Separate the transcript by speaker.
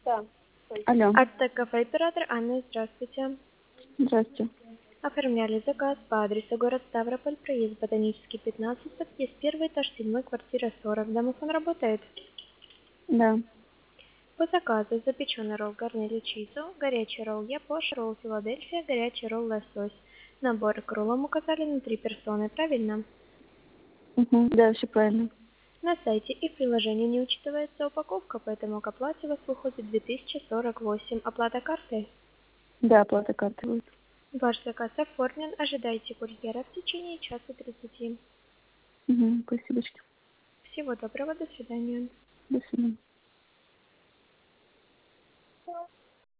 Speaker 1: Да.
Speaker 2: Алло,
Speaker 3: Артек-кафе оператор Анна, здравствуйте.
Speaker 2: здравствуйте.
Speaker 3: Оформляли заказ по адресу город Ставрополь, проезд Ботанический, 15, подъезд 1, этаж 7, квартира 40. Домофон работает.
Speaker 2: Да,
Speaker 3: По заказу запеченный ролл гарнир чизу, горячий ролл япош, ролл Филадельфия, горячий ролл лосось. Набор к роллам указали на 3 персоны, правильно?
Speaker 2: да, все правильно.
Speaker 3: На сайте и в приложении не учитывается упаковка, поэтому к оплате у вас выходит 2048. Оплата картой.
Speaker 2: Да, оплата карты будет.
Speaker 3: Ваш заказ оформлен. Ожидайте курьера в течение часа 30.
Speaker 2: Спасибо.
Speaker 3: Всего доброго, до свидания.
Speaker 2: До свидания.